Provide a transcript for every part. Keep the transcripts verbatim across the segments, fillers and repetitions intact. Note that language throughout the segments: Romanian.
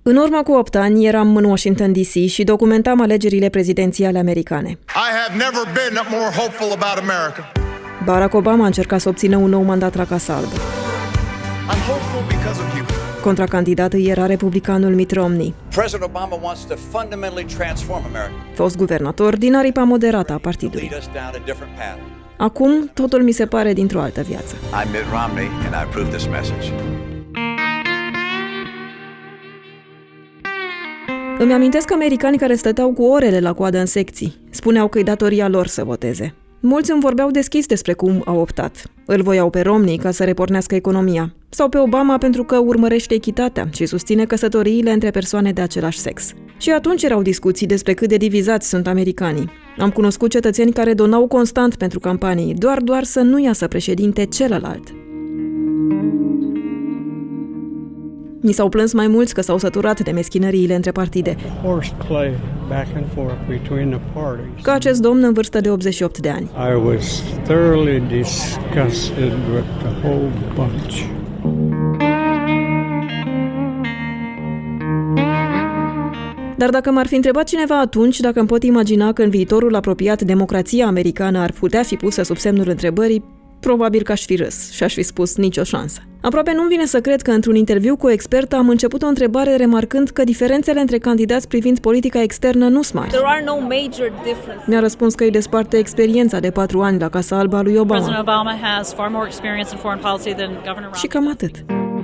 În urmă cu opt ani eram în Washington D C și documentam alegerile prezidențiale americane. I have never been more hopeful about America. Barack Obama a încercat să obțină un nou mandat la Casa Albă. I'm hopeful because of you. Contracandidat îi era republicanul Mitt Romney, President Obama wants to fundamentally transform America. fost guvernator din aripa moderată a partidului. Lead us down a different path. Acum, totul mi se pare dintr-o altă viață. I'm Mitt Romney and I approve this message. Îmi amintesc americani care stăteau cu orele la coadă în secții. Spuneau că e datoria lor să voteze. Mulți îmi vorbeau deschis despre cum au optat. Îl voiau pe Romney ca să repornească economia, sau pe Obama pentru că urmărește echitatea și susține căsătoriile între persoane de același sex. Și atunci erau discuții despre cât de divizați sunt americanii. Am cunoscut cetățeni care donau constant pentru campanii, doar doar să nu iasă președinte celălalt. Mi s-au plâns mai mulți că s-au săturat de meschinăriile între partide. Ca acest domn în vârstă de optzeci și opt de ani. I was thoroughly disgusted with the whole bunch. Dar dacă m-ar fi întrebat cineva atunci dacă îmi pot imagina că în viitorul apropiat democrația americană ar putea fi pusă sub semnul întrebării, probabil că aș fi râs și aș fi spus nicio șansă. Aproape nu-mi vine să cred că într-un interviu cu o expertă am început o întrebare remarcând că diferențele între candidați privind politica externă nu sunt mari. Mi-a răspuns că îi desparte experiența de patru ani la Casa Albă a lui Obama. Obama has far more experience in foreign policy than Governor Romney. Și cam atât.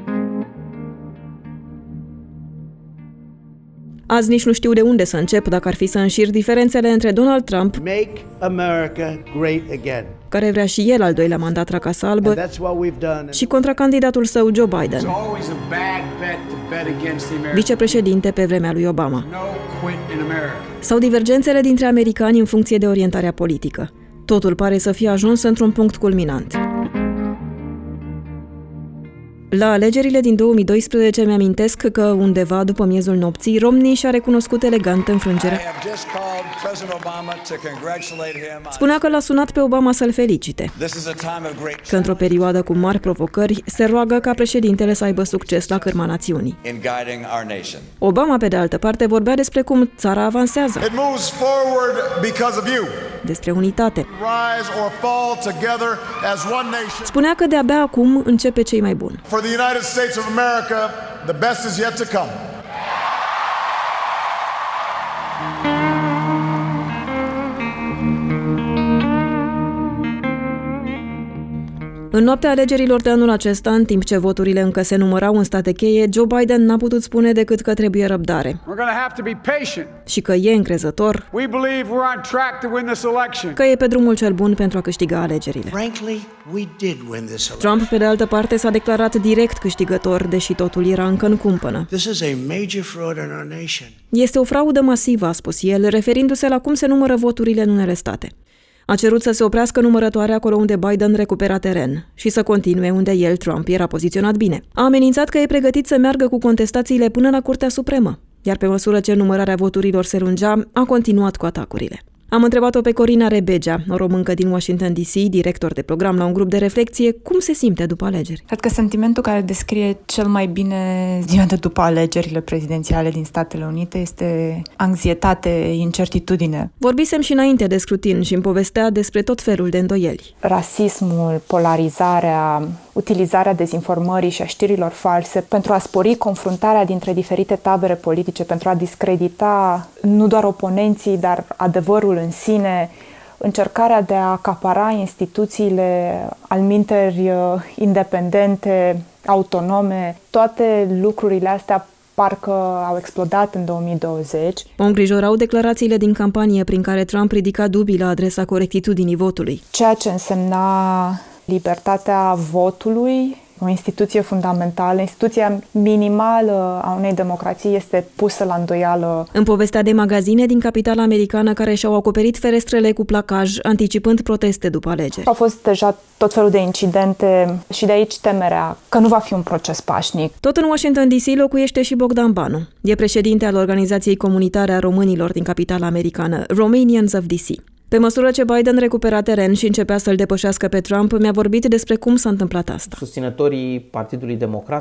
Azi nici nu știu de unde să încep dacă ar fi să înșir diferențele între Donald Trump, Make America great again. care vrea și el al doilea mandat la Casa Albă, And that's what we've done. și contracandidatul său Joe Biden, always a bad bet to bet against the American. vicepreședinte pe vremea lui Obama. No quit in America. Sau divergențele dintre americani în funcție de orientarea politică. Totul pare să fie ajuns într-un punct culminant. La alegerile din două mii doisprezece mi-amintesc că undeva după miezul nopții, Romney și-a recunoscut elegant înfrângerea. I have just called President Obama to congratulate him. Spunea că l-a sunat pe Obama să-l felicite, This is a time of great că într-o perioadă cu mari provocări se roagă ca președintele să aibă succes la cârma națiunii. in guiding our nation. Obama, pe de altă parte, vorbea despre cum țara avansează, It moves forward because of you. despre unitate. Rise or fall together as one nation. Spunea că de-abia acum începe cei mai buni. For the United States of America, the best is yet to come. În noaptea alegerilor de anul acesta, în timp ce voturile încă se numărau în state cheie, Joe Biden n-a putut spune decât că trebuie răbdare We're going to have to be patient. și că e încrezător, We believe we're on track to win this election. că e pe drumul cel bun pentru a câștiga alegerile. Frankly, we did win this election. Trump, pe de altă parte, s-a declarat direct câștigător, deși totul era încă în cumpănă. This is a major fraud in our nation. Este o fraudă masivă, a spus el, referindu-se la cum se numără voturile în unele state. A cerut să se oprească numărătoarea acolo unde Biden recupera teren și să continue unde el, Trump, era poziționat bine. A amenințat că e pregătit să meargă cu contestațiile până la Curtea Supremă, iar pe măsură ce numărarea voturilor se lungea, a continuat cu atacurile. Am întrebat-o pe Corina Rebegea, o româncă din Washington D C, director de program la un grup de reflecție, cum se simte după alegeri. Cred că sentimentul care descrie cel mai bine ziua de după alegerile prezidențiale din Statele Unite este anxietate, incertitudine. Vorbisem și înainte de scrutin și îmi povestea despre tot felul de îndoieli. Rasismul, polarizarea, utilizarea dezinformării și a știrilor false pentru a spori confruntarea dintre diferite tabere politice, pentru a discredita nu doar oponenții, dar adevărul în sine, încercarea de a acapara instituțiile alminteri independente, autonome, toate lucrurile astea parcă au explodat în două mii douăzeci. O îngrijorau declarațiile din campanie prin care Trump ridica dubii la adresa corectitudinii votului. Ceea ce însemna libertatea votului, o instituție fundamentală, instituția minimală a unei democrații este pusă la îndoială. În povestea de magazine din capitala americană care și-au acoperit ferestrele cu placaj, anticipând proteste după alegeri. Au fost deja tot felul de incidente și de aici temerea că nu va fi un proces pașnic. Tot în Washington D C locuiește și Bogdan Banu. E președinte al organizației comunitare a românilor din capitala americană, Romanians of D C. Pe măsură ce Biden recupera teren și începea să-l depășească pe Trump, mi-a vorbit despre cum s-a întâmplat asta. Susținătorii Partidului Democrat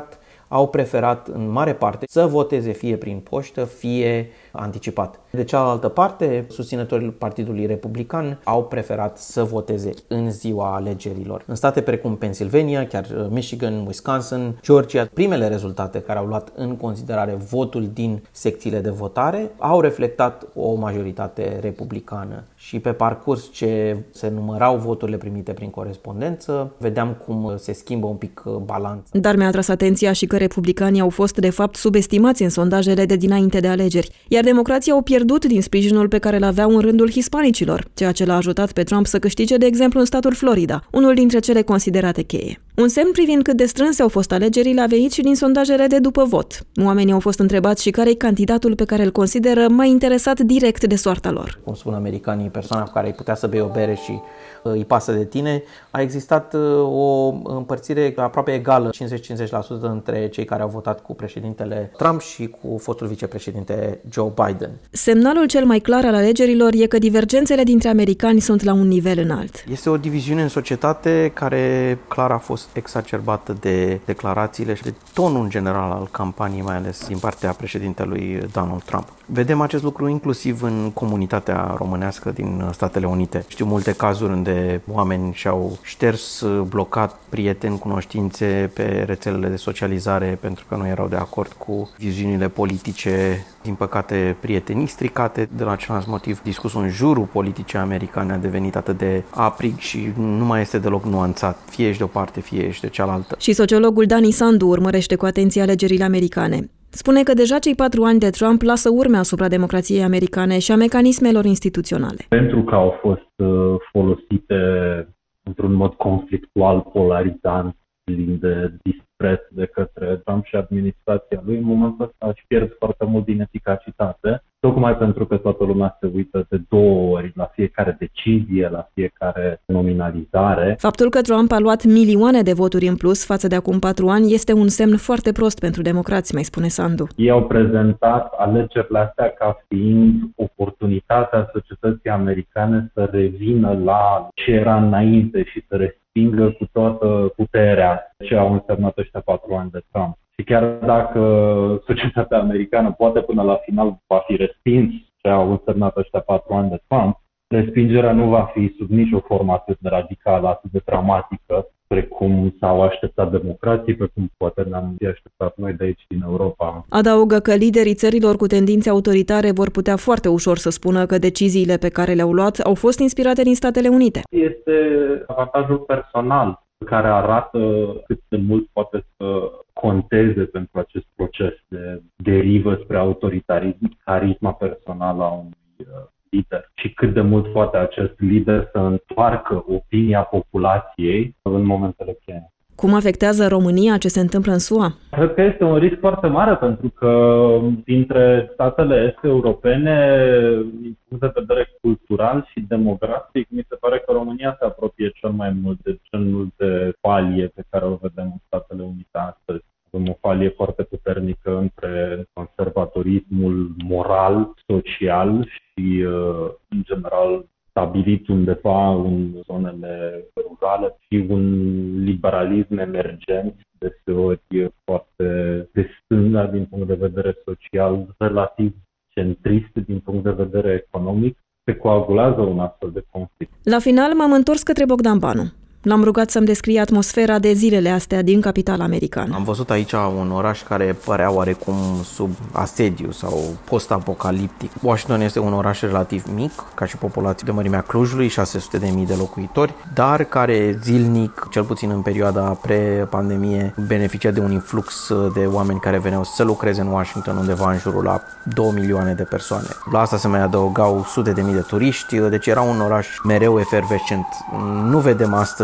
au preferat în mare parte să voteze fie prin poștă, fie anticipat. De cealaltă parte, susținătorii Partidului Republican au preferat să voteze în ziua alegerilor. În state precum Pennsylvania, chiar Michigan, Wisconsin, Georgia, primele rezultate care au luat în considerare votul din secțiile de votare au reflectat o majoritate republicană. Și pe parcurs ce se numărau voturile primite prin corespondență, vedeam cum se schimbă un pic balanța. Dar mi-a atras atenția și că republicanii au fost de fapt subestimați în sondajele de dinainte de alegeri, iar democrații au pierdut din sprijinul pe care îl aveau în rândul hispanicilor, ceea ce l-a ajutat pe Trump să câștige, de exemplu, în statul Florida, unul dintre cele considerate cheie. Un semn privind cât de strânse au fost alegerile a venit și din sondajele de după vot. Oamenii au fost întrebați și care e candidatul pe care îl consideră mai interesat direct de soarta lor. Cum spun americanii, persoana cu care îi putea să bei o bere și uh, îi pasă de tine, a existat uh, o împărțire aproape egală, cincizeci cincizeci la sută între cei care au votat cu președintele Trump și cu fostul vicepreședinte Joe Biden. Semnalul cel mai clar al alegerilor e că divergențele dintre americani sunt la un nivel înalt. Este o diviziune în societate care clar a fost exacerbată de declarațiile și de tonul general al campaniei, mai ales din partea președintelui Donald Trump. Vedem acest lucru inclusiv în comunitatea românească din Statele Unite. Știu multe cazuri unde oameni și-au șters, blocat prieteni, cunoștințe pe rețelele de socializare pentru că nu erau de acord cu viziunile politice, din păcate prietenii stricate. De la același motiv, discursul în jurul politicii americane a devenit atât de aprig și nu mai este deloc nuanțat. Fie ești de o parte, fie ești de cealaltă. Și sociologul Dani Sandu urmărește cu atenție alegerile americane. Spune că deja cei patru ani de Trump lasă urme asupra democrației americane și a mecanismelor instituționale. Pentru că au fost folosite într-un mod conflictual, polarizant, plin de dispreț de către Trump și administrația lui, în momentul ăsta își pierd foarte mult din eficacitate, tocmai pentru că toată lumea se uită de două ori la fiecare decizie, la fiecare nominalizare. Faptul că Trump a luat milioane de voturi în plus față de acum patru ani este un semn foarte prost pentru democrați, mai spune Sandu. Ei au prezentat alegerile astea ca fiind oportunitatea societății americane să revină la ce era înainte și să respingă cu toată puterea ce au însemnat ăștia patru ani de Trump. Și chiar dacă societatea americană poate până la final va fi respins ce au însemnat ăștia patru ani de Trump, respingerea nu va fi sub nicio formă atât de radicală, atât de dramatică, precum s-au așteptat democrații, precum poate ne-am fi așteptat noi de aici din Europa. Adaugă că liderii țărilor cu tendințe autoritare vor putea foarte ușor să spună că deciziile pe care le-au luat au fost inspirate din Statele Unite. Este avantajul personal care arată cât de mult poate să conteze pentru acest proces de derivă spre autoritarism, carisma personală a unui lider și cât de mult poate acest lider să întoarcă opinia populației în momentele cheie. Cum afectează România ce se întâmplă în S U A? Cred că este un risc foarte mare pentru că dintre statele este europene, din punct de vedere cultural și demografic, mi se pare că România se apropie cel mai mult de genul de falie pe care o vedem în Statele Unite astăzi. Avem o falie foarte puternică între conservatorismul moral, social și, în general, stabilit undeva în zonele rurale și un liberalism emergent, deseori foarte de stânga din punct de vedere social, relativ centrist din punct de vedere economic, se coagulează un astfel de conflict. La final m-am întors către Bogdan Banu. L-am rugat să-mi descrie atmosfera de zilele astea din capitala americană. Am văzut aici un oraș care părea oarecum sub asediu sau post-apocaliptic. Washington este un oraș relativ mic, ca și populație de mărimea Clujului, șase sute de mii de locuitori, dar care zilnic, cel puțin în perioada pre-pandemie, beneficia de un influx de oameni care veneau să lucreze în Washington, undeva în jurul la două milioane de persoane. La asta se mai adăugau sute de mii de turiști, deci era un oraș mereu efervescent. Nu vedem astăzi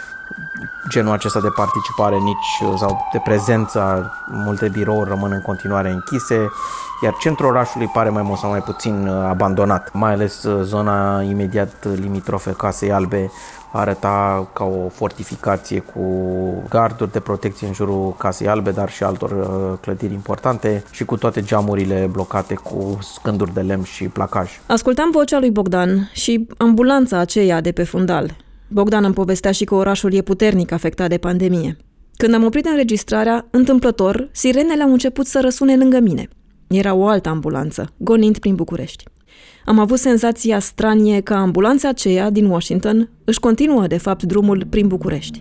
genul acesta de participare nici sau de prezență. Multe birouri rămân în continuare închise, iar centrul orașului pare mai mult sau mai puțin abandonat. Mai ales zona imediat limitrofe Casei Albe arăta ca o fortificație cu garduri de protecție în jurul Casei Albe, dar și altor clădiri importante și cu toate geamurile blocate cu scânduri de lemn și placaj. Ascultam vocea lui Bogdan și ambulanța aceea de pe fundal. Bogdan îmi povestea și că orașul e puternic afectat de pandemie. Când am oprit înregistrarea, întâmplător, sirenele au început să răsune lângă mine. Era o altă ambulanță, gonind prin București. Am avut senzația stranie că ambulanța aceea din Washington își continuă, de fapt, drumul prin București.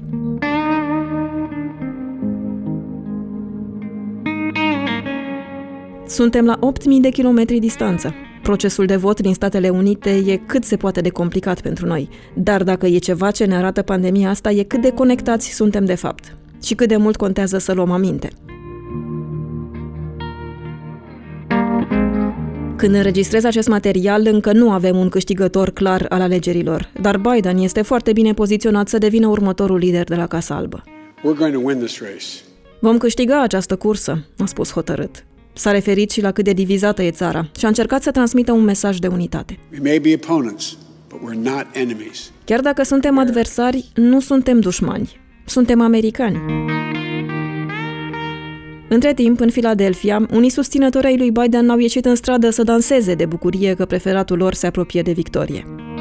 Suntem la opt mii de kilometri distanță. Procesul de vot din Statele Unite e cât se poate de complicat pentru noi, dar dacă e ceva ce ne arată pandemia asta, e cât de conectați suntem de fapt și cât de mult contează să luăm aminte. Când înregistrez acest material, încă nu avem un câștigător clar al alegerilor, dar Biden este foarte bine poziționat să devină următorul lider de la Casa Albă. We're going to win this race. Vom câștiga această cursă, a spus hotărât. S-a referit și la cât de divizată e țara și a încercat să transmită un mesaj de unitate. We may be opponents, but we're not enemies. Chiar dacă suntem adversari, nu suntem dușmani. Suntem americani. Între timp, în Philadelphia, unii susținători ai lui Biden au ieșit în stradă să danseze de bucurie că preferatul lor se apropie de victorie.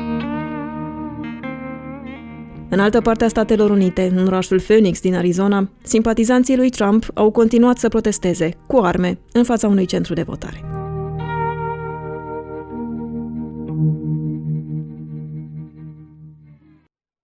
În altă parte a Statelor Unite, în orașul Phoenix din Arizona, simpatizanții lui Trump au continuat să protesteze, cu arme, în fața unui centru de votare.